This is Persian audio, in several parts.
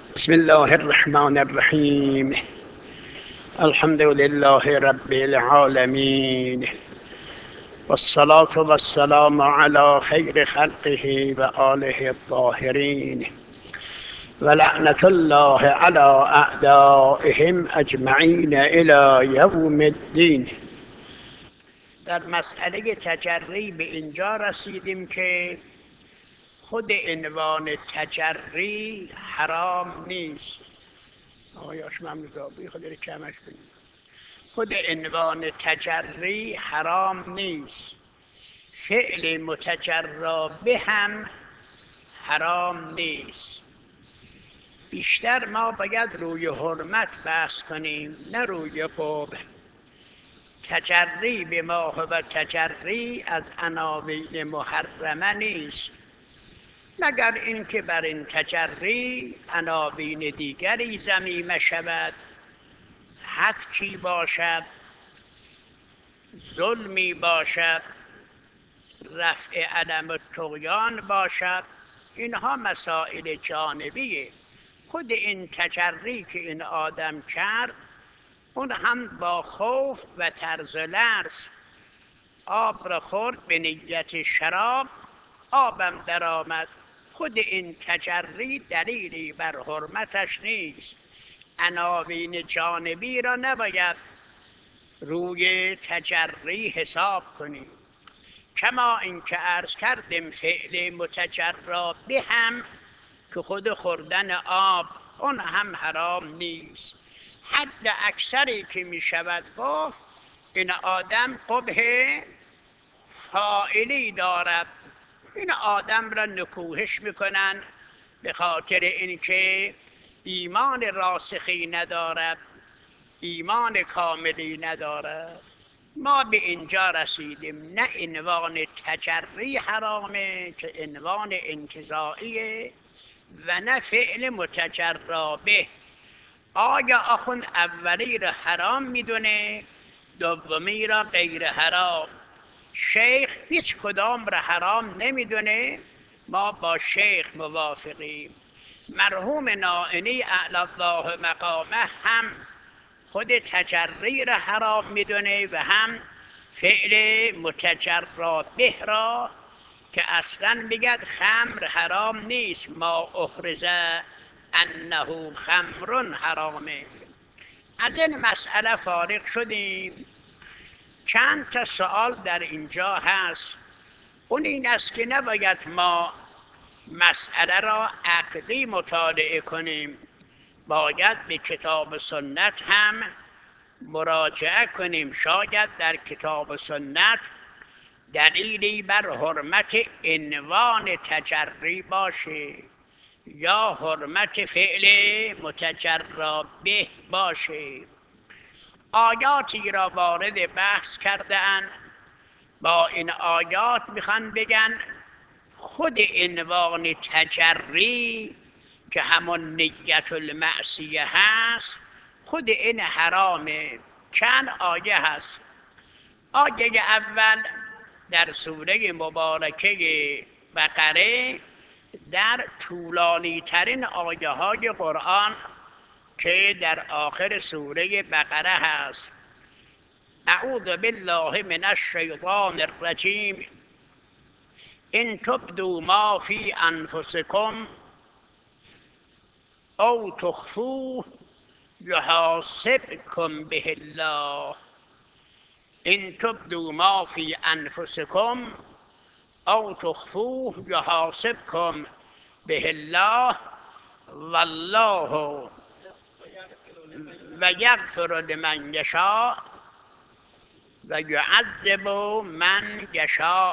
بسم الله الرحمن الرحیم. الحمد لله رب العالمین والصلاة والسلام على خیر خلقه و آله الطاهرین و لعنة الله على اعدائهم اجمعین الی یوم الدین. در مسئله تجری به اینجا رسیدیم که خود عنوان تجری حرام نیست. آقایاش ممنوضابی خود رو کمش کنید. خود عنوان تجری حرام نیست، فعل متجرا به هم حرام نیست. بیشتر ما باید روی حرمت بحث کنیم نه روی قبح. تجری به ما و تجری از عناوین محرمه نیست، مگر اینکه بر این تجری عناوین دیگری ضمیمه شود، حتکی باشد، ظلمی باشد، رفع علم الطغیان باشد. اینها مسائل جانبیه. خود این تجری که این آدم کرد، اون هم با خوف و طرز و لرز آب را خورد به نیت شراب، آبم در آمد. خود این تجری دلیلی بر حرمتش نیست. عناوین جانبی را نباید روی تجری حساب کنیم. کما اینکه عرض کردیم فعل متجرا به هم که خود خوردن آب اون هم حرام نیست. حد اکثری که می شود گفت این آدم قبح فاعلی دارد. این آدم را نکوهش میکنن به خاطر اینکه ایمان راسخی ندارد، ایمان کاملی ندارد. ما به اینجا رسیدیم، نه عنوان تجری حرامه که عنوان انتزاعیه و نه فعل متجرا به. آیا آخوند اولی را حرام میدونه، دومی را غیر حرام؟ شیخ هیچ کدام را حرام نمیدونه. ما با شیخ موافقیم. مرحوم نائینی اعلی الله مقامه هم خود تجری را حرام میدونه و هم فعل متجرا به را که اصلا بگد خمر حرام نیست، ما اخرزه انه خمر حرامه. از این مسئله فارغ شدیم. چند تا سوال در اینجا هست. اون این است که نباید ما مسئله را عقلی مطالعه کنیم، باید به کتاب سنت هم مراجعه کنیم. شاید در کتاب سنت دلیلی بر حرمت عنوان تجری باشه یا حرمت فعل متجرا به باشه. آیاتی را وارد بحث کرده‌اند، با این آیات میخوان بگن خود عنوان تجری که همون نیت المعصیه هست، خود این حرامه. چند آیه هست. آیه اول در سوره مبارکه بقره، در طولانی ترین آیه های قرآن که در آخر سوره بقره هست. اعوذ بالله من الشیطان الرجیم ان تبدوا ما فی انفسکم او تخفوه یحاسبکم به الله. ان تبدوا ما فی انفسکم او تخفوه یحاسبکم به الله والله و یغفر لمن یشاء و یعذب من یشاء.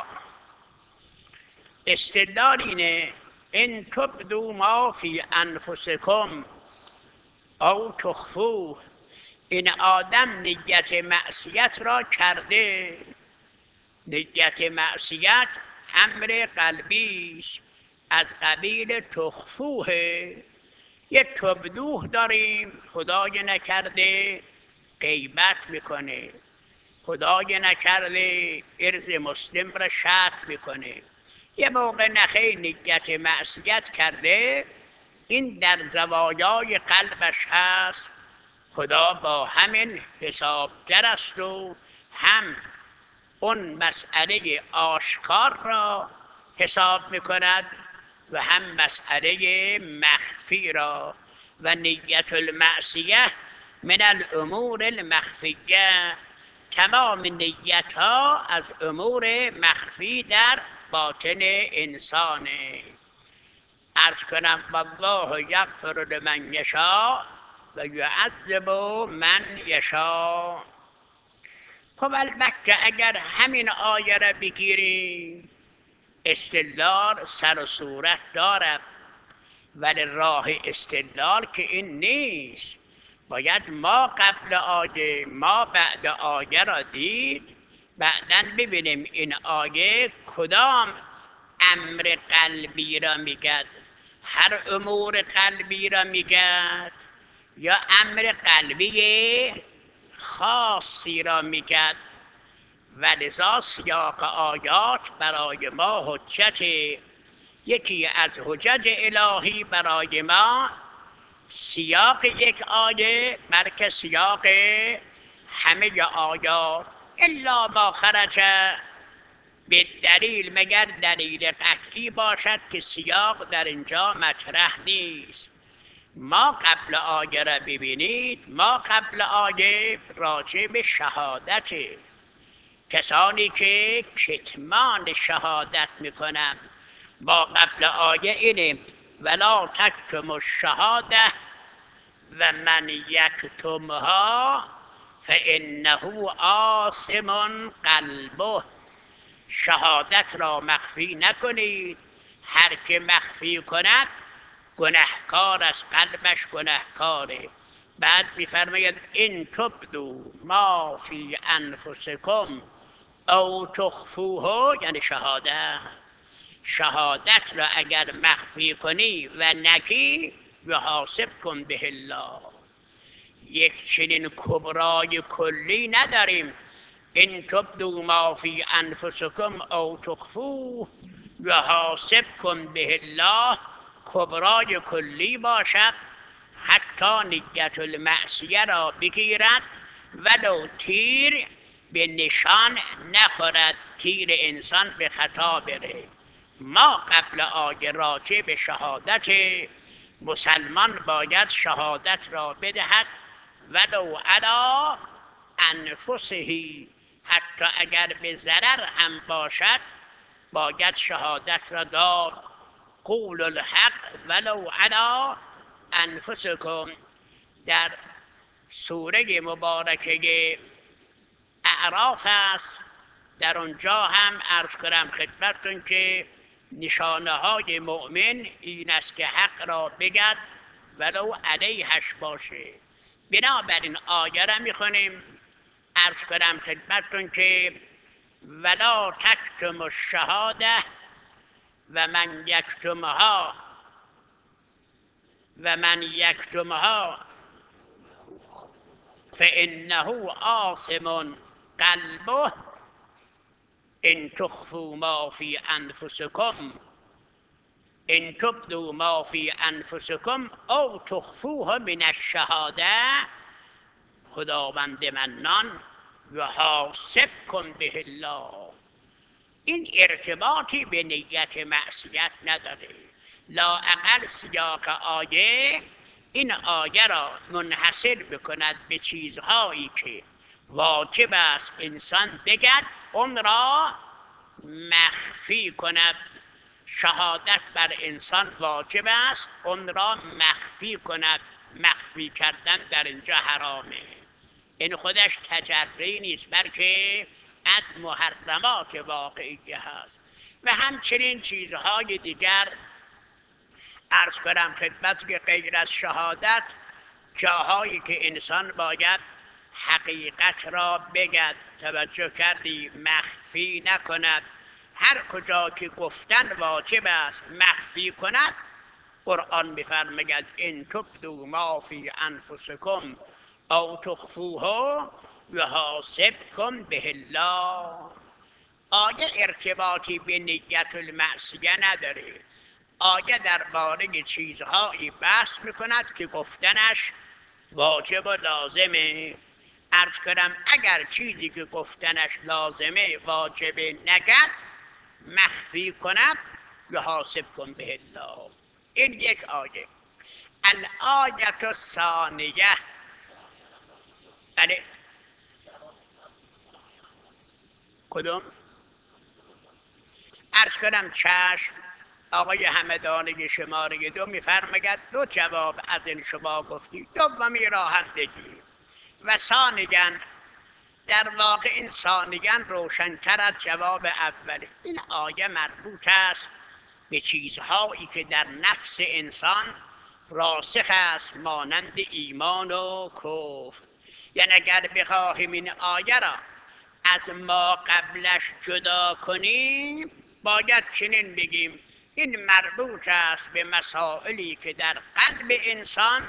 استدلال اینه ان تبدوا ما فی انفسکم او تخفوه. این آدم نیت معصیت را کرده. نیت معصیت امر قلبی از قبیل تخفوه. یک تبدوه داریم، خدای نکرده غیبت میکنه، خدای نکرده عرض مسلم را شتم میکنه. یه موقع نخیر نیت معصیت کرده، این در زوایای قلبش هست. خدا با همین حسابگر است و هم اون مسئله آشکار را حساب میکند و هم مسئله مخفی را. و نیت المعصیه من الامور المخفیه، تمام نیت ها از امور مخفی در باطن انسانه. عرض کنم والله یغفر لمن یشاء و یعذب من یشاء. خب البته اگر همین آیه را بگیریم استدلال سر و صورت دارد، ولی راه استدلال که این نیست. باید ما قبل آیه ما بعد آیه را دید، بعداً ببینیم این آیه کدام امر قلبی را میگد، هر امور قلبی را میگد یا امر قلبی خاصی را میگد. و لذا سیاق آیات برای ما حجت. یکی از حجج الهی برای ما سیاق یک آیه بلکه سیاق همه آیات. الا ما خرج به دلیل، مگر دلیل قطعی باشد که سیاق در اینجا مطرح نیست. ما قبل آیه را ببینید، ما قبل آیه راجع به شهادت کسانی که کتمان شهادت میکنند. ما قبل آیه اینه ولا تکتم الشهاده و من یکتمها فانه آثم قلبه. شهادت را مخفی نکنید، هر که مخفی کند گنهکار از قلبش گنهکاره. بعد میفرماید این تبدو ما فی انفسکم او تخفوه، یعنی شهادت را اگر مخفی کنی و نگی یحاسب کن به الله. یک چنین کبرای کلی نداریم. این تبدو ما فی انفسکم او تخفوه یحاسب کن به الله، کبرای کلی باشد. حتی نیت المعصیه را بگیرد ولو تیر به نشان نخورد، تیر انسان به خطا بره. ما قبل آیه راجع به شهادت مسلمان باید شهادت را بدهد ولو علی انفسه، حتی اگر به ضرر هم باشد باید شهادت را داد. قول الحق ولو علی انفسکم. در سوره مبارکه اعراف است، در اونجا هم عرض کنم خدمتتون که نشانه های مؤمن این است که حق را بگد ولو علیهش باشه. بنابراین آیه را میخونیم، عرض کنم خدمتتون که ولا تکتم الشهاده و من یکتمها فانه آثم قلبه ان تخفوا ما فی انفسکم ان تبدوا ما فی انفسکم او تخفوه من الشهاده خداوند منان یحاسب کن به الله. این ارتباطی به نیت معصیت نداره. لااقل سیاق آیه این آیه را منحصر بکند به چیزهایی که واجب است انسان بگد، اون را مخفی کند. شهادت بر انسان واجب است، اون را مخفی کند. مخفی کردن در اینجا حرامه. این خودش تجری نیست، بلکه از محرمات واقعیه هست. و همچنین چیزهای دیگر عرض کنم خدمت که غیر از شهادت جاهایی که انسان باید حقیقت را بگد، توجه کردی، مخفی نکند. هر کجا که گفتن واجب است مخفی کند، قرآن می‌فرماید ان تبدوا ما فی انفسکم او تخفوه یحاسبکم به الله. آیه ارتباطی به نیت المعصیه نداره. آیه درباره چیزهایی بحث میکند که گفتنش واجب و لازمه. عرض کنم اگر چیزی که گفتنش لازمه واجب نگد، مخفی کند، یحاسب کن به الله. این یک آیه. الآیه الثانیه، بله کدوم؟ عرض کنم چشم. آقای همدانی شماره 2 میفرماید دو جواب از این شما گفتی، دومی را هم بگی. و ثانیاً، در واقع این ثانیاً روشن‌تر از جواب اوله. این آیه مربوط است به چیزهایی که در نفس انسان راسخ است، مانند ایمان و کفر. یعنی اگر بخواهیم این آیه را از ما قبلش جدا کنیم، باید چنین بگیم این مربوط است به مسائلی که در قلب انسان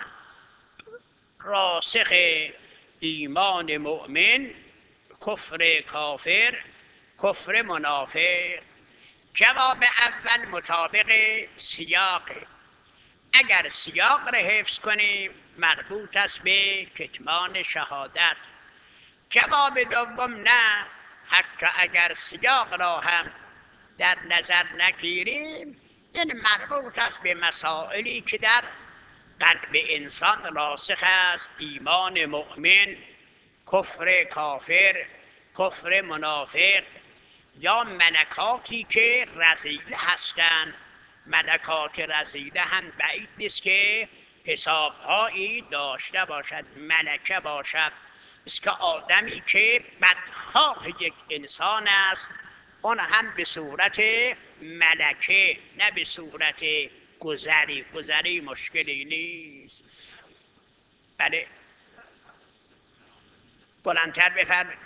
راسخ، ایمان مؤمن، کفر کافر، کفر منافق. جواب اول مطابق سیاق. اگر سیاق را حفظ کنیم مربوط است به کتمان شهادت. جواب دوم نه، حتی اگر سیاق را هم در نظر نگیریم، این مربوط است به مسائلی که در قلب انسان راسخ است، ایمان مؤمن، کفر کافر، کفر منافق، یا ملکاتی که رذیله هستند. ملکات رذیله هم بعید نیست که حسابهایی داشته باشد، ملکه باشد. است که آدمی که بدخواه یک انسان است، اون هم به صورت ملکه، نه به صورت گذری. گذری مشکلی نیست. بله بلندتر بفرمایید.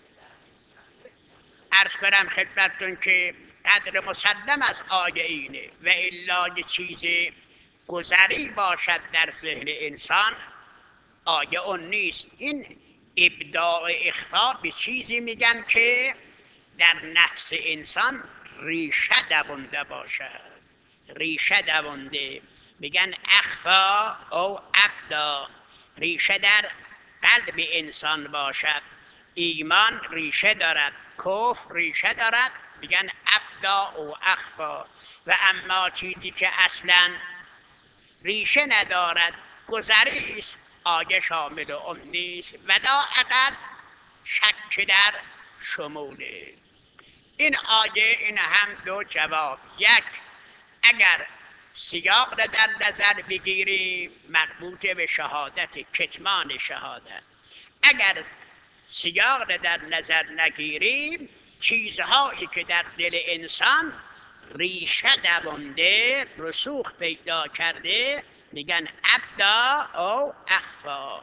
عرض کنم خدمتتون که قدر مسلم از آیه اینه، و الا یه چیز گذری باشد در ذهن انسان، آیه اون نیست. این ابداع اخفا به چیزی میگن که در نفس انسان ریشه دوونده باشد. ریشه دوونده میگن اخفا او ابدا، ریشه در قلب انسان باشد. ایمان ریشه دارد، کفر ریشه دارد، میگن ابدا او اخفا. و اما چیزی که اصلا ریشه ندارد، گذری است، آیه شامل اون نیست، ولا اقل شک در شموله. این آیه این هم دو جواب. یک، اگر سیاق را در نظر بگیریم مربوط به شهادت، کتمان شهادت. اگر سیاق را در نظر نگیریم، چیزهایی که در دل انسان ریشه دوانده، رسوخ پیدا کرده، میگن ابدا او اخفا.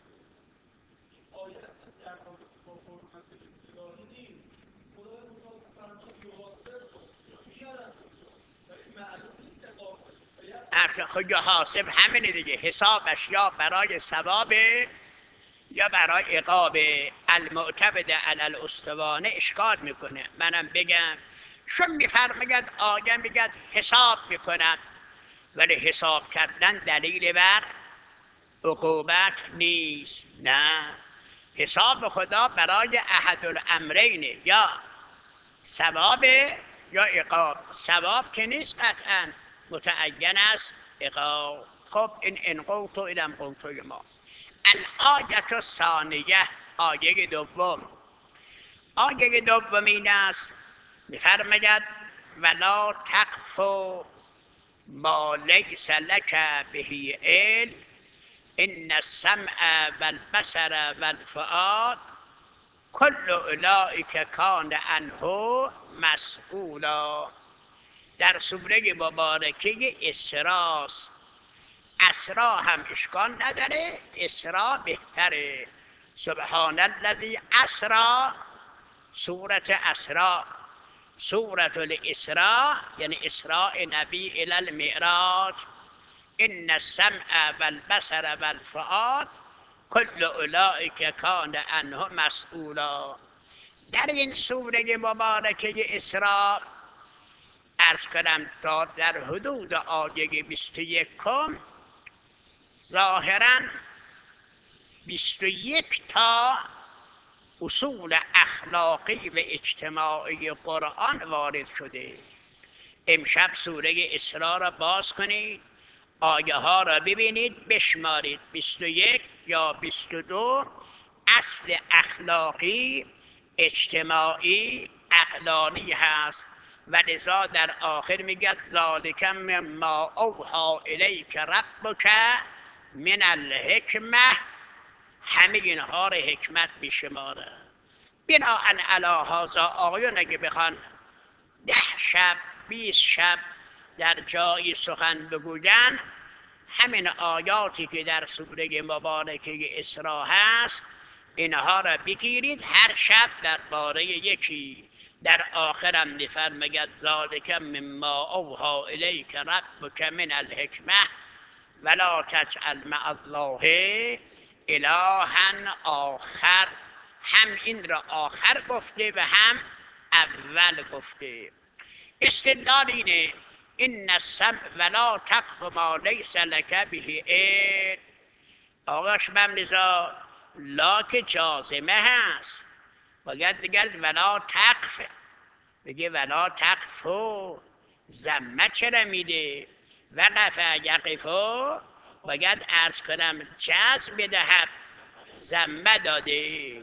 خود حاسب همینه دیگه، حسابش یا برای ثواب یا برای عقاب. المعتمد علی الاسطوانه اشکال میکنه. منم بگم چون میفرماید آیه میگد حساب میکند، ولی حساب کردن دلیل بر عقوبت نیست. نه، حساب خدا برای احد الامرینه، یا ثواب یا عقاب. ثواب که نیست قطعا، متعین است عقاب. خب این انقوت و اینم قوت ما. الآیه الثانیه، آیه دوم. آیه دوم این است، میفرماید ولا تقف ما لیس لک به علم ان السمع والبصر والفؤاد کل اولئک کان عنه مسئولا. در سوره مبارکه اسراء. اسرا هم اشکال نداره، اسرا بهتره. سبحان الذی اسرا، سورت اسرا، سورت الاسراء یعنی اسراء نبی الی المعراج. ان السمع والبصر والفؤاد کل اولئک کان عنه مسئولا. در این سوره مبارکه اسراء عرض کنم تا در حدود آیه 21 ظاهراً 21 تا اصول اخلاقی و اجتماعی قرآن وارد شده. امشب سوره اسراء را باز کنید، آیه ها را ببینید، بشمارید. 21 یا 22 اصل اخلاقی، اجتماعی، عقلانی هست و لذا در آخر میگه ذالک مما اوحی الیک ربک من الحکمه، همه اینها را حکمت میشماره. بناهن علی هذا آقایون اگه بخوان 10 شب 20 شب در جایی سخن بگوین، همین آیاتی که در سوره مبارکه اسراء هست اینها را بگیرید، هر شب درباره یکی. در آخرم میفرماید ذالک مما اوحی الیک ربک من الحکمه ولا تجعل مع الله الها آخر. هم این را آخر گفته و هم اول گفته. استدلال اینه این السمع ولا تقف ما لیس لک به علم. آقاش مملزا لا که جازمه هست، باید بگه ولا تقف، بگه ولا تقفو. زمه چرا میده؟ وقف یقفو باید عرض کنم جزم بدهد، زمه داده.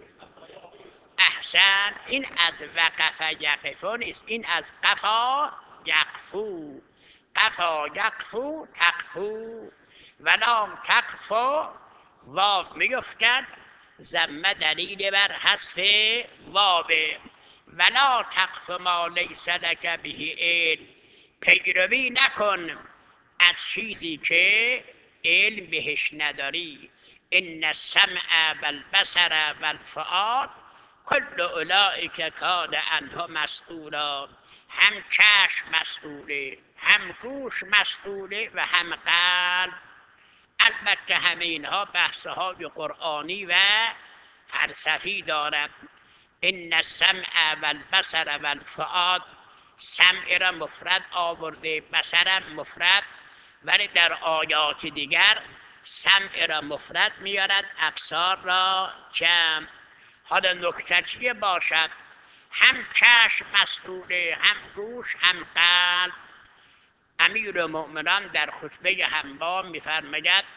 احسن، این از وقف یقفو نیست، این از قفا یقفو. قفا یقفو تقفو ولا تقفو واو میفتد، زمه دلیل بر حذف واو. ولا تقف ما لیس لک به علم، پیروی نکن از چیزی که علم بهش نداری. ان السمع والبصر والفؤاد کل اولئک کان عنه مسئولا. هم چشم مسئوله، هم گوش مسئوله و هم قلب. البته همه اینها بحث‌های قرآنی و فلسفی دارد. ان السمع والبصر والفؤاد، سمع را مفرد آورده، بصر مفرد، ولی در آیات دیگر سمع را مفرد میارد، ابصار را جمع. حالا نکته چیه باشد؟ هم چشم مسئوله، هم گوش، هم قلب. امیرالمؤمنان در خطبه حنبا میفرماید،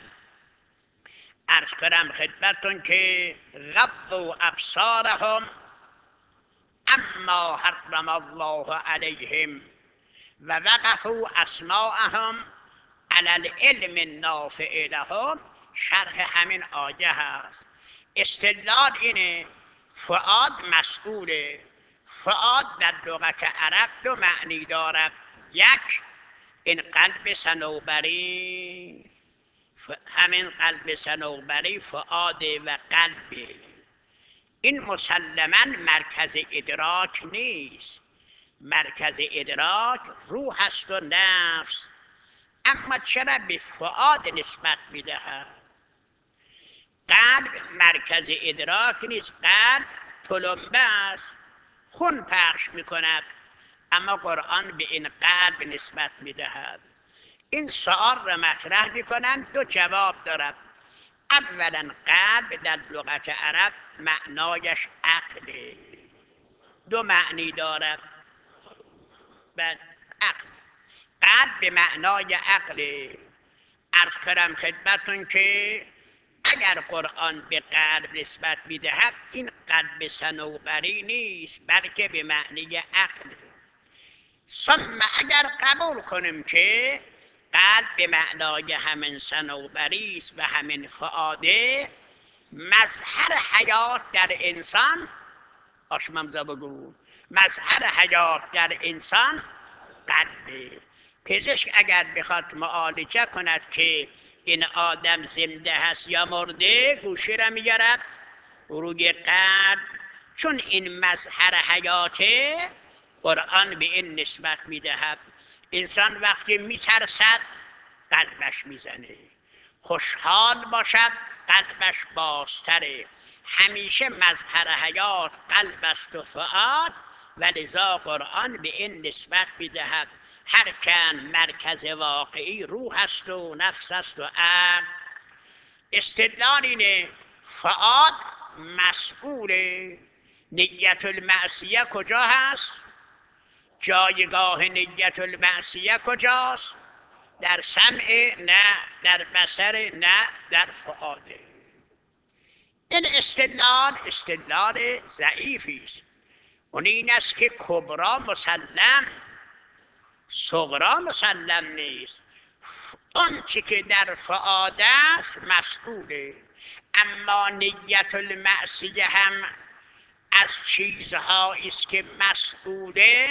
عرض کنم خدمتتون که غضوا ابصارهم اما حرم الله علیهم و وقفوا اسماعهم علی العلم النافع لهم. شرح همین آیه هست. استدلال اینه فؤاد مسئوله. فؤاد در لغت عرب دو معنی دارد. یک، این قلب صنوبری، همین قلب صنوبری فؤاد و قلب. این مسلماً مرکز ادراک نیست. مرکز ادراک روح است و نفس. اما چرا به فؤاد نسبت میدهد؟ قلب مرکز ادراک نیست، قلب تلمبه است، خون پخش میکند، اما قرآن به این قلب نسبت میدهد. این سؤال را مطرح میکنند، دو جواب دارد. اولا قلب در لغت عرب معنایش عقله، دو معنی دارد. عقل، قلب به معنای عقله. عرض کنم خدمتتون که اگر قرآن به قلب نسبت میدهد، این قلب صنوبری نیست بلکه به معنی عقل. ثم اگر قبول کنیم که قلب به معنای همین صنوبری است و همین فؤاده، مظهر حیات در انسان، آشممزا بگو، مظهر حیات در انسان قلبه. پزشک اگر بخواد معالجه کند که این آدم زنده هست یا مرده، گوشی را میگرد روی قلب، چون این مظهر حیاته، قرآن به این نسبت میدهد. انسان وقتی میترسد قلبش میزنه، خوشحال باشد قلبش بازتره. همیشه مظهر حیات قلب است و فؤاد، و لذا قرآن به این نسبت میدهد. هرکن مرکز واقعی روح است و نفس است و عقل. استدلال اینه فؤاد مسئول نیت المعصیه کجا هست؟ جایگاه نیت المعصیه کجاست؟ در سمع نه، در بصر نه، در فؤاده. این استدلال ضعیفی است. اون این است که کبرا مسلم، صغرا مسلم نیست. اون چی که در فؤاد است مسئوله. اما نیت المعصیه هم از چیزهایی است که مسئوله،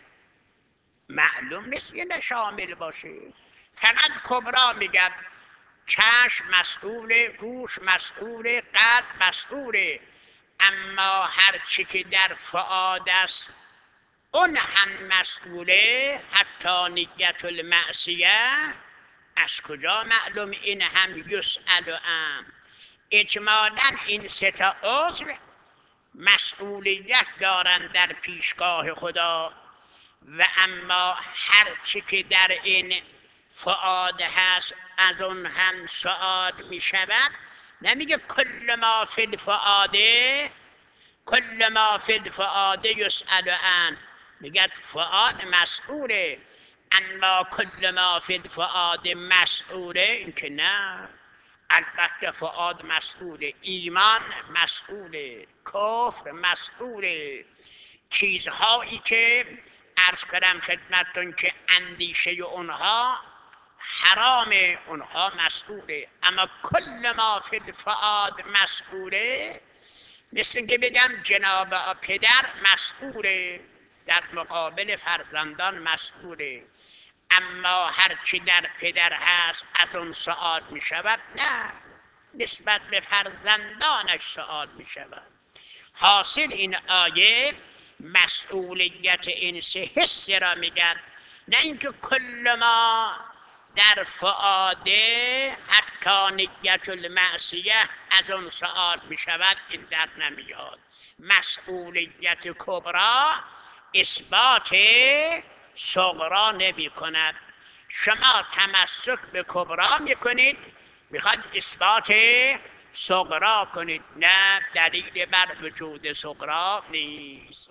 معلوم نیست یه شامل باشه. فقط کبرا میگم چشم مسئوله، گوش مسئوله، قلب مسئوله. اما هرچی که در فؤاد است اون هم مسئوله. حتی نیت المعصیه از کجا معلوم؟ این هم یسأل عنه. اجمالا این سه تا عضو مسئولیت دارند در پیشگاه خدا. و اما هرچی که در این فؤاد هست از اون هم سؤال می شود. نمیگه کل ما فی الفؤاده، کل ما فی الفؤاده یسأل عنه. میگه فؤاد مسئوله، اما کل ما فی الفؤاد مسئوله، این که نه. البته فؤاد مسئوله، ایمان مسئوله، کفر مسئوله. چیزهایی که عرض کردم خدمتتون که اندیشه اونها حرام، اونها مسئوله. اما کل ما فی الفؤاد مسئوله. مثل اینکه بگم جناب پدر مسئوله، در مقابل فرزندان مسئوله. اما هرچی در پدر هست از اون سؤال می شود؟ نه، نسبت به فرزندانش سؤال می شود. حاصل این آیه مسئولیت این سه حس را میگن، نه اینکه کل ما در فؤاده حتی نیت المعصیه از اون سؤال می شود، این در نمیاد. مسئولیت کبرا اثبات صغرا نمی کند. شما تمسک به کبرا می کنید، میخواد اثبات صغرا کنید. نه، دلیل بر وجود صغرا نیست.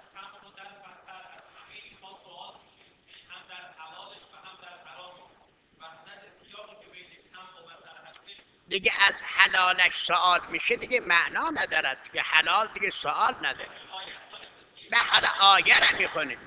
دیگه از حلالش سوال میشه دیگه معنا ندارد که حلال دیگه سوال نداره. نه، حالا آیه را میخونیم،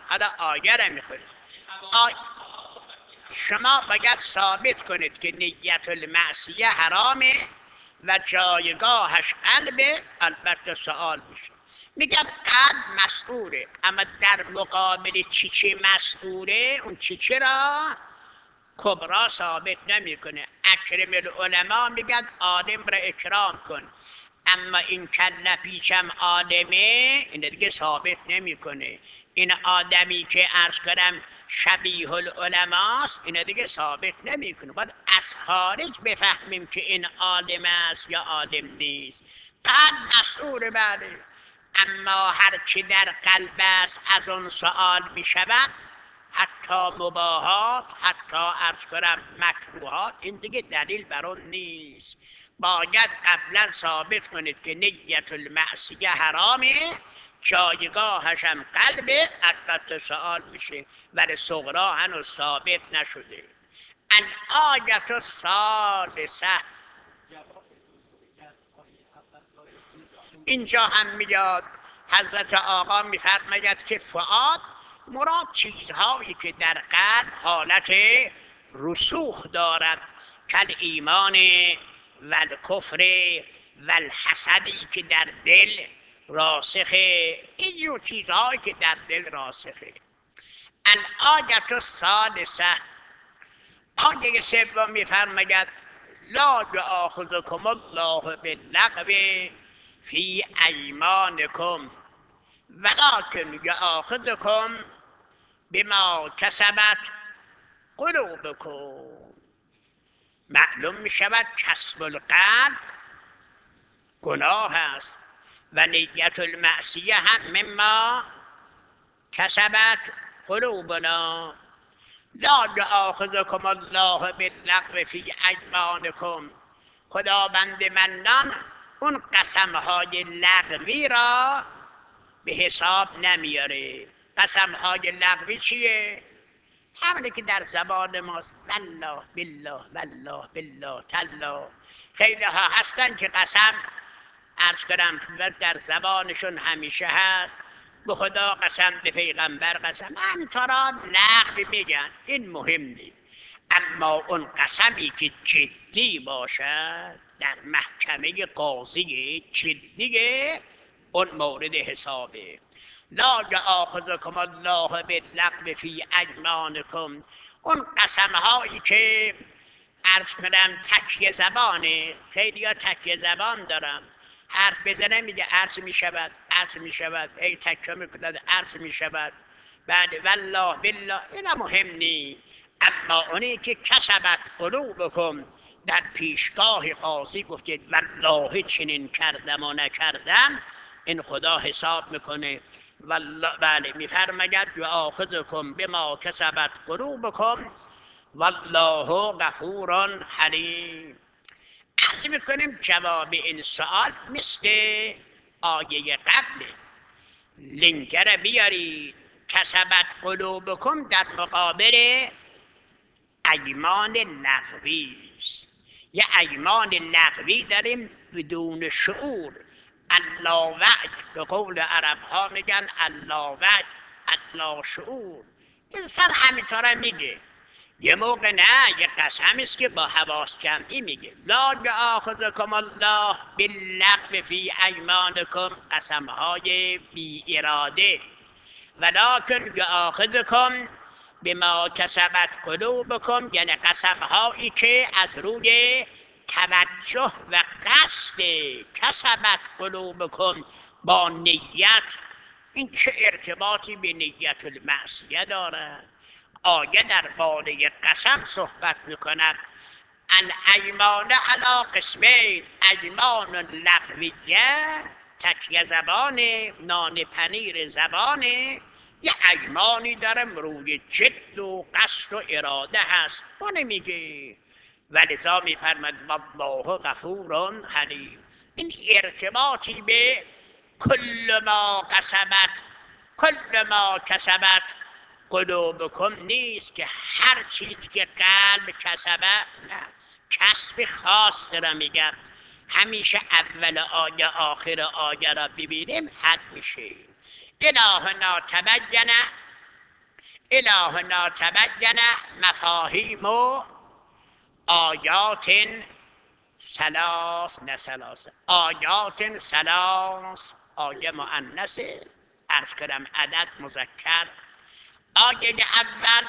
شما باید ثابت کنید که نیت المعصیه حرامه و جایگاهش قلبه. البته سوال میشه، میگم قلب مسئوله، اما در مقابل چی مسئوله؟ اون چی را کبرا ثابت نمیکنه. اکرم العلماء میگن عالم را اکرام کن، اما این کله پیچم عالمه، این دیگه ثابت نمیکنه. این آدمی که عرض کردم شبیه العلماست، این دیگه ثابت نمیکنه. باید از خارج بفهمیم که این عالم است یا عالم نیست. قلب مسئول بله، اما هرچی در قلب است از اون سؤال می شود. حتی مباحات، حتی عرض کنم مکروهات، این دیگه دلیل بر اون نیست. باید قبلا ثابت کنید که نیت المعصیه حرامه، جایگاهش هم قلبه. البته سؤال میشه، ولی صغرا هنوز ثابت نشده. الآیت الثالثه، اینجا هم میاد حضرت آقا میفرماید که فؤاد مراد چیزهایی که در قلب حالت رسوخ دارد، کل ایمان و الکفر و الحسدی که در دل راسخه. این چیزهایی که در دل راسخه. الآیت الثالثه، آیه سوم میفرماید لا یؤاخذکم الله باللغو فی ایمانکم ولکن یؤاخذکم بما کسبت قلوبکم. معلوم می شود کسب القلب گناه است و نیت المعصیه هم مما کسبت قلوبنا. لا یؤاخذکم الله باللغو فی ایمانکم، خداوند منان اون قسمهای لغوی را به حساب نمیاره. قسمهای لغوی چیه؟ همونه که در زبان ماست، والله بالله والله بالله تالله. خیلی ها هستن که قسم عرض کنم در زبانشون همیشه هست، به خدا قسم، به پیغمبر قسم، همینطورا لغو میگن، این مهم نیست. اما اون قسمی که جدی باشد در محکمه قاضی جدیه، اون مورد حسابه. لا یؤاخذکم الله باللغو فی ایمانکم، اون قسمهایی که عرض کنم تکیه زبانه، خیلی ها تکیه زبان دارم، حرف بزنه میگه عرض میشود عرض میشود، ای تکیه میکند عرض میشود، بعد والله بالله، اینا مهم نی. اما اونی که کسبت قلوبکم، در پیشگاه قاضی گفتید والله چنین کردم و نکردم، این خدا حساب میکنه. والله بله میفرماید یؤاخذکم بما کسبت قلوبکم والله غفور حلیم. عرض میکنیم جواب این سوال مثل آیه قبل، لنگر بیارید کسبت قلوبکم در مقابل ایمان لغوی است. یه ایمان لغوی داریم بدون شعور، الله وعد، به قول عرب ها میگن الله وعد، الله شعور. انسان همینطوره میگه، یه موقع نه، یه قسم است که با حواس جمعی میگه. لا یؤاخذکم الله باللغو فی ایمانکم، قسمهای بی اراده، ولکن یؤاخذکم بما کسبت قلوبکم، یعنی قسمهایی که از روی توجه و قصد کسبت قلوبکم با نیت. این چه ارتباطی به نیت المعصیه دارد؟ آیه در باره قسم صحبت میکند. الایمان علی قسمین، ایمان لغویه، تکیه زبان، نان پنیر زبانه، یه ایمانی دارم روی جد و قصد و اراده هست، اونه میگه. ولذا میفرمد والله غفور حلیم. این ارتباطی به کل ما کسبت قلوبکم نیست که هر چیزی که قلب کسبه، نه، کسب خاص را میگم. همیشه اول آیه آخر آیه را ببینیم حد میشه. الهنا تبین مفاهیم و آیات آیات سلاس، آیه مؤنثه، عرض کردم عدد مذکر. آیه اول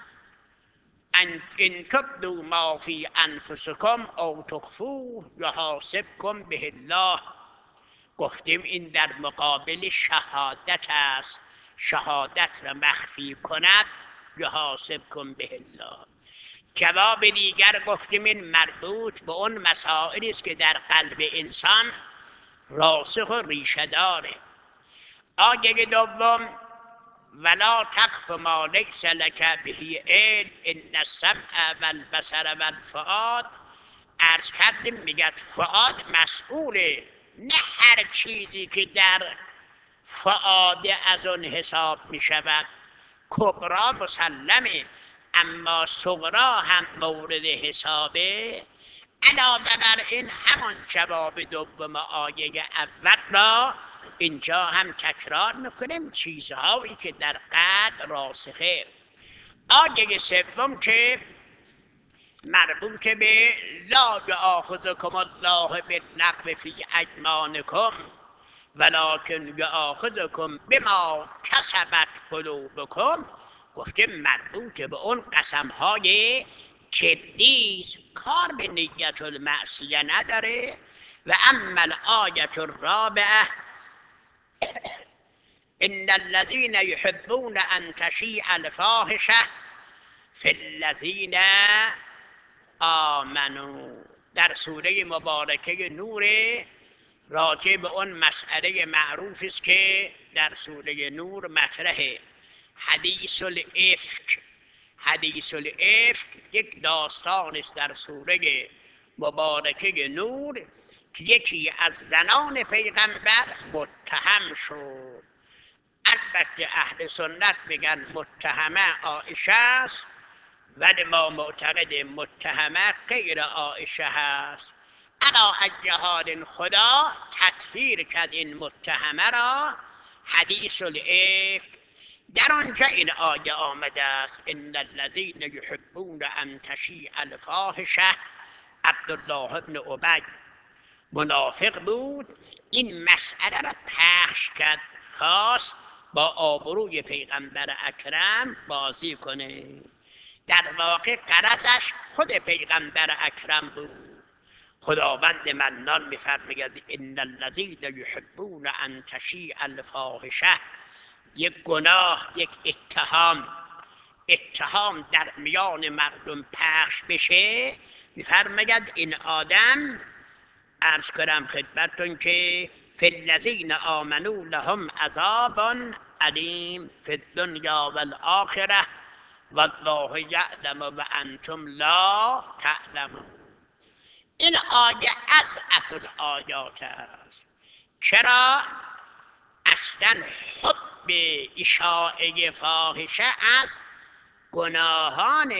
ان تبدوا ما فی انفسکم او تخفوه یحاسبکم به الله. گفتیم این در مقابل شهادت است، شهادت را مخفی کند یحاسبکم به الله. جواب دیگر گفتیم این مربوط به اون مسائلی است که در قلب انسان راسخ و ریشه داره. آیه دوم ولا تقف ما لیس لک به علم ان السمع والبصر والفؤاد، عرض کردیم میگه فؤاد مسئوله، نه هر چیزی که در فؤاد از اون حساب میشود. کبرا مسلمه، اما صغرا هم مورد حسابه. علاوه بر این همان جواب دوم آیه اول را اینجا هم تکرار میکنیم، چیزهایی که در قلب راسخه. آیه سوم که مربوط به لا یؤاخذکم الله باللغو فی ایمانکم ولکن یؤاخذکم بما کسبت قلوبکم، گفته مربوط به اون قسمهای جدی، کار به نیت المعصیه نداره. و اما الآیه الرابعه ان الذین یحبون ان تشیع الفاحشه فی الذین آمنوا، در سوره مبارکه نور، راجع به اون مسئله معروف است که در سوره نور مطرحه، حدیث الافک. حدیث الافک یک داستان است در سوره مبارکه نور که یکی از زنان پیغمبر متهم شد. البته اهل سنت میگن متهمه عایشه است، ولی ما معتقد متهمه غیر عایشه هست. علی ای حال خدا تطهیر کرد این متهمه را. حدیث الافک در آنجا این آیه آمده است: ان الذین یحبون ان تشیع الفاحشه. عبدالله بن ابی منافق بود، این مسئله را پخش کرد، خواست با آبروی پیغمبر اکرم بازی کنه. در واقع غرضش خود پیغمبر اکرم بود. خداوند منان می‌فرماید ان الذین یحبون ان تشیع الفاحشه. یک گناه، یک اتهام در میان مردم پخش بشه، می‌فرماید این آدم، عرض کنم خدمتتون که فی الذین آمنوا لهم عذاب علیم فی الدنیا والآخره والله یعلم و انتم لا تعلمون. این آیه اضعف الآیات است. چرا؟ اصلا حب اشاعه فاحشه از گناهان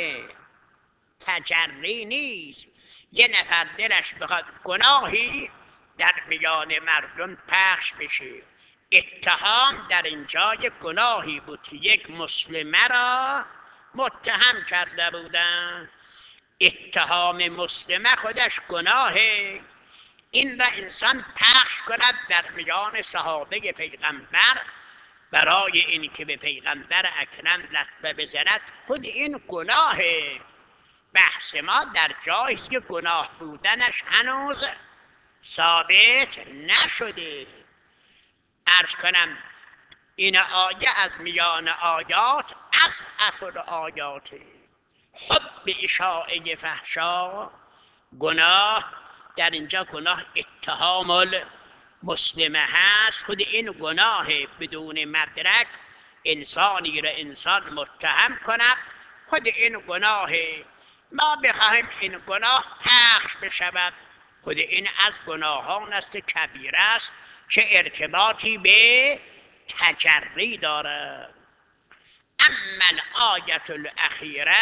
تجری نیست. یه نفر دلش بخواد گناهی در میان مردم پخش بشه. اتهام در اینجا یک گناهی بود که یک مسلمه را متهم کرده بودن. اتهام مسلمه خودش گناهه. این را انسان پخش کند در میان صحابه پیغمبر برای این که به پیغمبر اکرم لطمه بزند، خود این گناهه. بحث ما در جایی که گناه بودنش هنوز ثابت نشده. عرض کنم این آیه از میان آیات اضعف الآیاته. حب اشاعه فحشا، گناه در اینجا گناه اتهام المسلمه هست. خود این گناه بدون مدرک انسانی را انسان متهم کند، خود این گناه. ما بخواهیم این گناه پخش بشود، خود این از گناهان است کبیره است که ارتباطی به تجری دارد. اما الآیة الاخیره،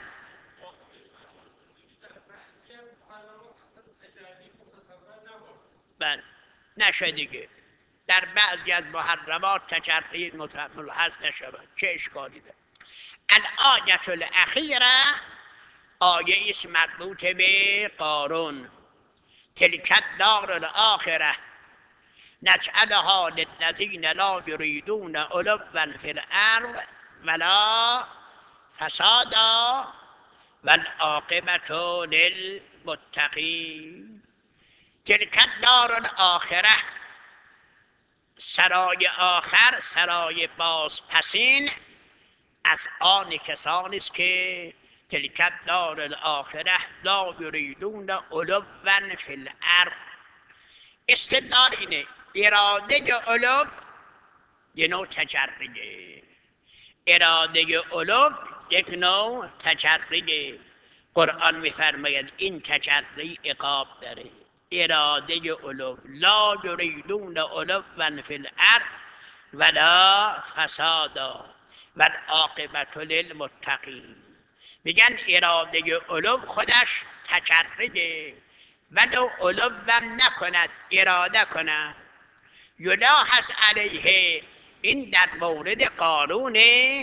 بله نشه دیگه، در بعضی از محرمات تجری ملحظ نشود، چه اشکالی داره؟ الآیة الاخیره آیه است مربوط به قارون. تلک الدار الاخره نجعلها للذین لا یریدون علوا فی الارض ولا فسادا والعاقبة للمتقین. تلک الدار الاخره، سرای آخر، سرای بازپسین از آن کسانی است که تلک الدار الاخره لا یریدون علوا فی الارض. استدلال اینه اراده علو یک نوع تجریه. اراده علو یک نوع تجریه. قرآن میفرماید این تجری عقاب داره. اراده علو، لا یریدون علوا فی الارض ولا فسادا والعاقبة للمتقین. میگن اراده علو خودش تجریه، ولو علو نکند اراده کند. یلاحظ علیه، این در مورد قارون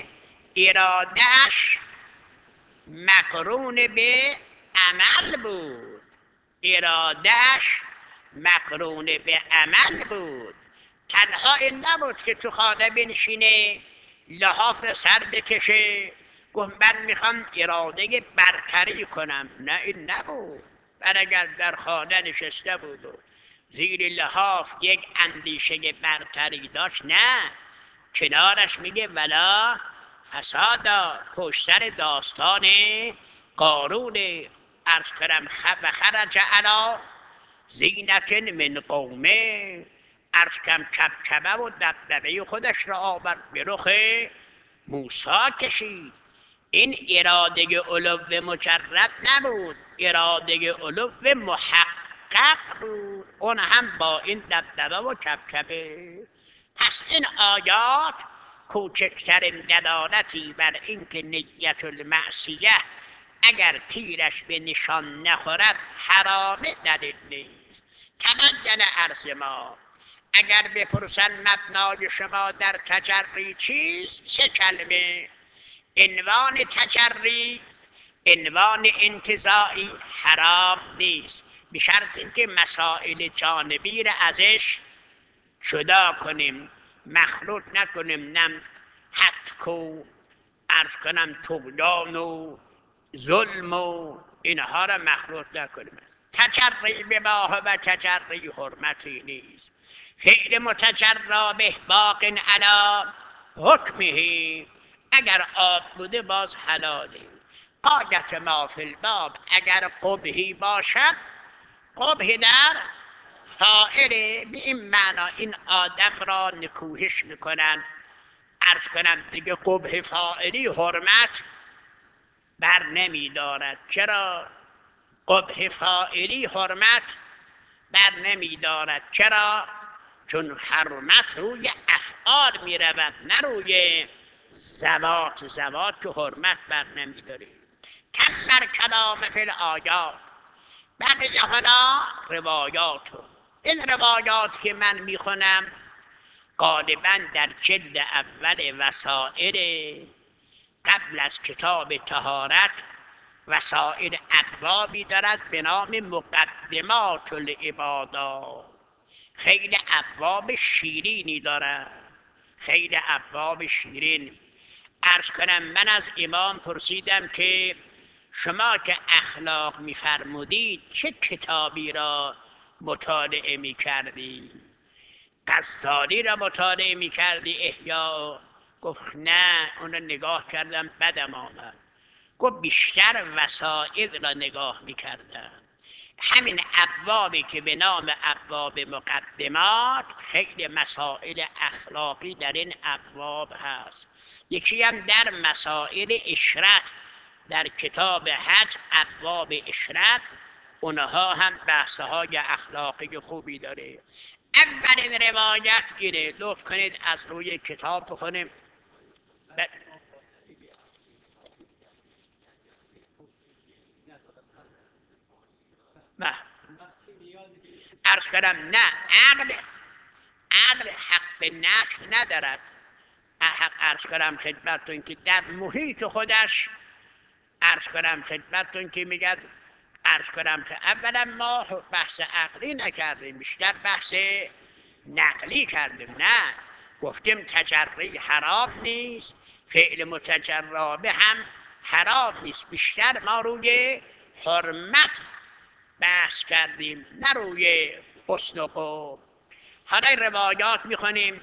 ارادهش مقرون به عمل بود. ارادهش مقرون به عمل بود. تنها این نبود که تو خانه بنشینه، لحاف را سر بکشه، گفت من میخوام اراده برتری کنم. نه این نبود. بل اگر در خانه نشسته بود و زیر لحاف یک اندیشه برتری داشت، نه، کنارش میگه ولا فسادا. پشت سر داستان قارون عرض کنم و خرج علی زینت من قومه، عرض کم کبکبه و دبدبه خودش را آورد به رخ موسی کشید. این اراده علو مجرد نبود، اراده علو محقق بود، اون هم با این دبدبه و کبکبه. پس این آیات کوچکترین دلالتی بر اینکه نیت المعصیه اگر تیرش به نشان نخورد حرامه دلیل نیست. تبدل عرض ما اگر بپرسن مبنای شما در تجری چیست، 3 کلمه: عنوان تجری، عنوان انتزاعی حرام نیست، به شرط اینکه مسائل جانبی را ازش جدا کنیم، مخلوط نکنیم، نم حتک و عرض کنم طغیان و ظلم و اینها را مخلوط نکنیم. تجری مباح و تجری حرمتی نیست. فعل متجرا به باق علی حکمه، اگر آب بوده باز حلاله. قاعدت ما فی الباب اگر قبحی باشد، قبح در فاعل، به این معنا این آدم را نکوهش میکنن. عرض کنم دیگه قبح فاعلی حرمت بر نمیدارد. چرا؟ قبح فاعلی حرمت بر نمیدارد. چرا؟ چون حرمت روی افعال میرود نه روی ذوات. ذوات که حرمت بر نمیداره. کمر کلام فی الآیات، بقیه حالا روایات. این روایات که من میخونم غالبا در جلد اول وسائل قبل از کتاب طهارت، وسائل ابوابی دارد به نام مقدمات العبادات. خیلی ابواب شیرینی دارد، خیلی ابواب شیرین. عرض کنم من از امام پرسیدم که شما که اخلاق میفرمودید چه کتابی را مطالعه میکردی؟ غزالی را مطالعه میکردی احیا؟ گفت نه، اون را نگاه کردم بدم آمد. گفت بیشتر وسائل را نگاه میکردم. همین ابوابی که به نام ابواب مقدمات، خیلی مسائل اخلاقی در این ابواب هست. یکی هم در مسائل اشرت در کتاب حج، ابواب اشرت، اونها هم بحثهای اخلاقی خوبی داره. اولین روایت اینه، لطف کنید از روی کتاب بخونیم. نه عرض کنم نه، عقل حق به نقل ندارد. عرض کنم خدمتتون که در محیط خودش، عرض کنم خدمتتون که میگد، عرض کنم که اولا ما بحث عقلی نکردیم، بیشتر بحث نقلی کردیم. نه، گفتیم تجری حرام نیست، فعل متجرا به هم حرام نیست. بیشتر ما روی حرمت بحث کردیم نه روی حسن و خوب. حالا روایات میخونیم.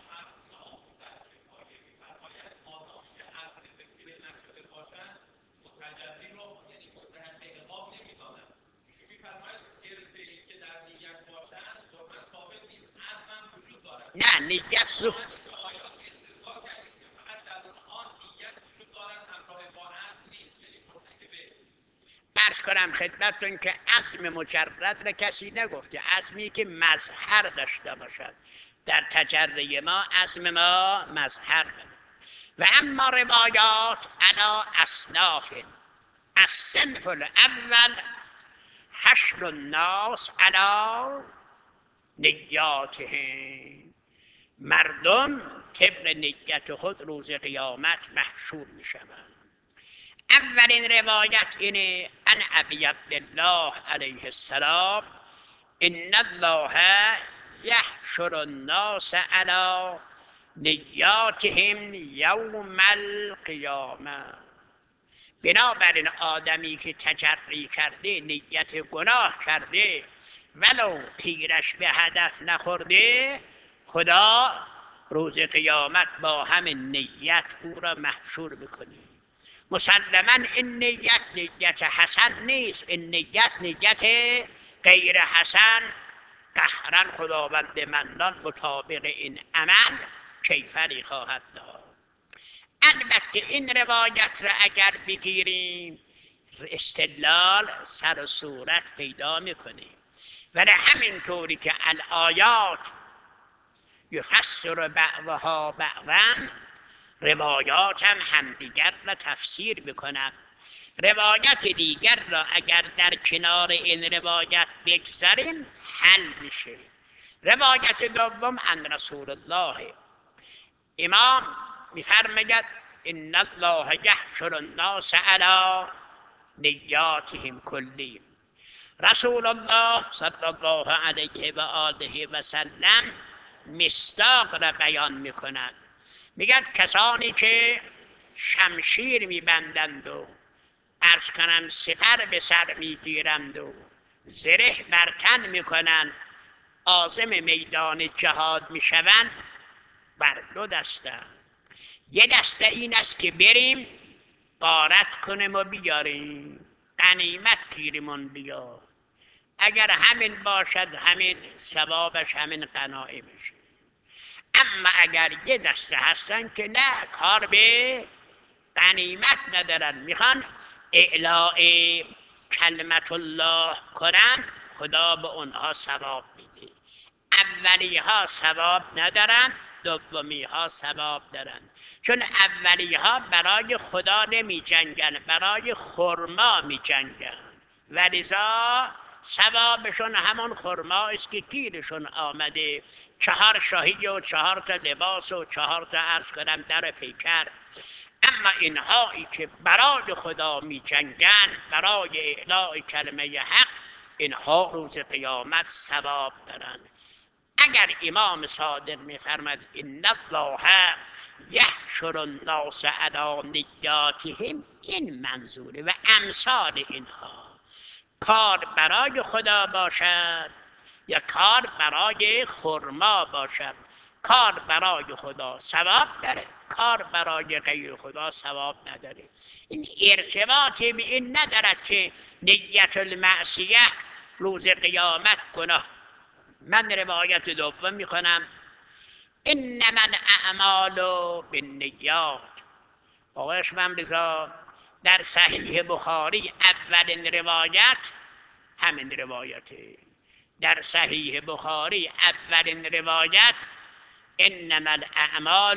نه نیت سو عرض کنم خدمتتون که عزم مجرد را کسی نگفته، عزمی که مظهر داشته باشد. در تجری ما عزم ما مظهر. و اما روایات علی اصناف، الصنف الاول حشر الناس علی نیاتهم، مردم طبق نیت خود روز قیامت محشور می شوند. اولین روایت اینه، عن ابی عبدالله علیه السلام، ان الله یحشر الناس علی نیاتهم یوم القیامه. بنابراین آدمی که تجری کرده، نیت گناه کرده، ولو تیرش به هدف نخورده، خدا روز قیامت با همین نیت او را محشور میکنه. مسلما این نیت حسن نیست، این نیت غیر حسن. قهرا خداوند منان مطابق این عمل کیفری خواهد داد. البته این روایت را اگر بگیریم استدلال سر و صورت پیدا میکنیم، ولی همینطوری که الآیات یفسر بعضها بعضا، روایات هم همدیگر را تفسیر میکنند. روایت دیگر را اگر در کنار این روایت بگذاریم حل میشه. روایت دوم عن رسول الله، امام میفرماید ان الله یحشر الناس علی نیاتهم کلهم. رسول الله صلی الله علیه و آله و سلم مصداق را بیان میکند، میگن کسانی که شمشیر میبندند و عرض کنم سپر به سر میگیرند و زره بر تن میکنند، عازم میدان جهاد میشوند، بر دو دسته. یه دسته این است که بریم غارت کنیم و بیاریم، غنیمت گیریمون بیار، اگر همین باشد همین ثوابش همین غنایمش. اما اگر یه دسته هستن که نه، کار به غنیمت ندارن، میخوان اعلاء کلمت الله کنن، خدا به اونها ثواب میده. اولی ها ثواب ندارن، دومی ها ثواب دارن، چون اولی ها برای خدا نمی جنگن، برای خرما می جنگن، ولذا ثوابشون همون خرما است که گیرشون آمده، 4 شاهی و 4 تا لباس و 4 تا عرض کنم در پیکر. اما اینهایی که برای خدا می جنگن، برای اعلاء کلمه حق، اینها روز قیامت ثواب دارن. اگر امام صادق میفرماد ان الله یحشر الناس علی نیاتهم، این منظوره و امثال اینها. کار برای خدا باشد یا کار برای خرما باشد، کار برای خدا ثواب داره، کار برای غیر خدا ثواب نداره. این ارتباطی به این ندارد که نیت المعصیه روز قیامت گناه. من روایت دوم میخونم، انما الاعمال بالنیات. آقایش من بذار در صحیح بخاری اولین روایت همین روایته، در صحیح بخاری اولین روایت انما الاعمال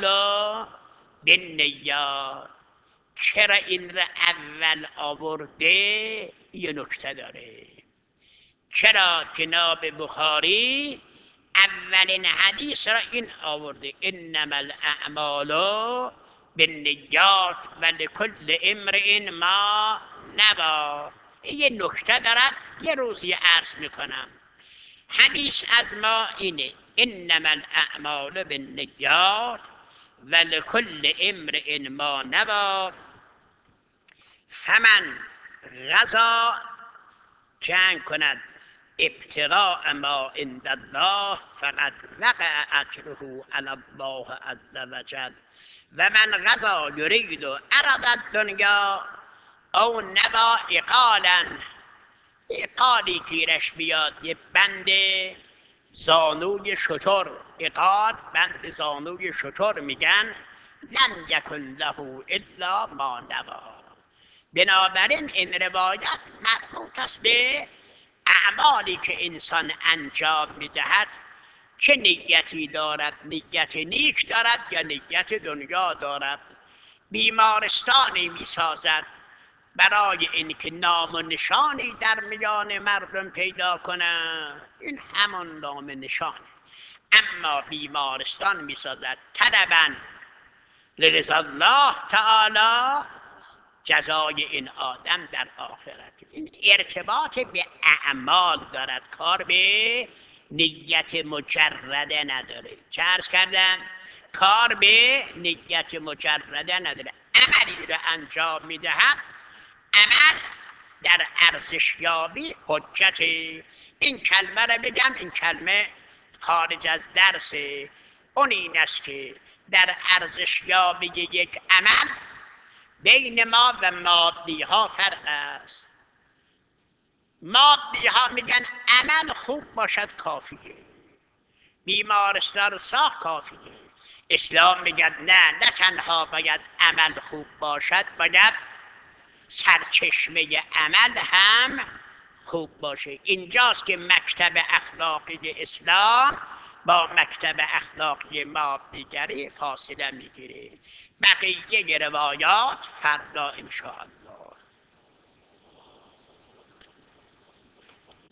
بالنیات. چرا این را اول آورده؟ یه نکته داره. چرا جناب بخاری اولین حدیث را این آورده، انما الاعمال بالنیات ولکل امرئ ما نوی. یه نکته دارد، یه روزی عرض میکنم. حدیث از ما اینه، انما الاعمال بالنیات ولکل امرئ ما نوی، فمن غزا جنگ کند ابتغاء ما عند الله فقد وقع اجره علی الله عز وجل و من غزا یرید عرض الدنیا او نوی عقالا، عقالی گیرش بیاد، یه بند زانوی شتر، عقال بند زانوی شتر میگن، لم یکن له الا ما نوی. بنابراین این روایت مربوط است به اعمالی که انسان انجام میدهد، چه نیتی دارد، نیت نیک دارد یا نیت دنیا دارد. بیمارستانی میسازد برای اینکه نام و نشانی در میان مردم پیدا کنه، این همون نام نشانه. اما بیمارستان میسازد طلباً لرضا الله تعالی، جزای این آدم در آخرت. این ارتباط به اعمال دارد، کار به نیت مجرده نداره. چه عرض کردم؟ کار به نیت مجرده نداره. عملی را انجام میدهد، عمل در ارزشیابی حجت. این کلمه را بگم، این کلمه خارج از درس، اون این است که در ارزشیابی یک عمل بین ما و مادی ها فرق است. مادی ها میگن عمل خوب باشد کافیه، بیمارستان ساخت کافیه، اسلام میگه نه تنها باید عمل خوب باشد، باید سرچشمه عمل هم خوب باشه. اینجاست که مکتب اخلاقی اسلام با مکتب اخلاقی مادیگری فاصله میگیره. بقیه روایات فردا انشاءالله